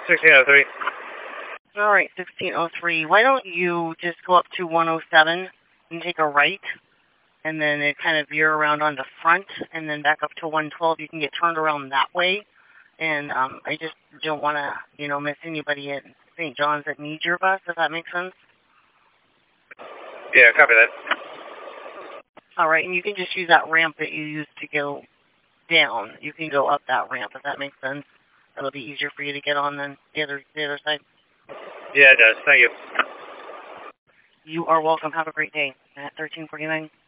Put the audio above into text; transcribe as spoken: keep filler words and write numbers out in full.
sixteen oh three. All right, sixteen oh three. Why don't you just go up to one oh seven and take a right, and then it kind of veer around on the front, and then back up to one twelve. You can get turned around that way. And um, I just don't want to, you know, miss anybody at Saint John's that needs your bus, if that makes sense. Yeah, copy that. All right, and you can just use that ramp that you used to go down. You can go up that ramp, if that makes sense. It'll be easier for you to get on than the other the other side. Yeah, it does. Thank you. You are welcome. Have a great day at thirteen forty-nine.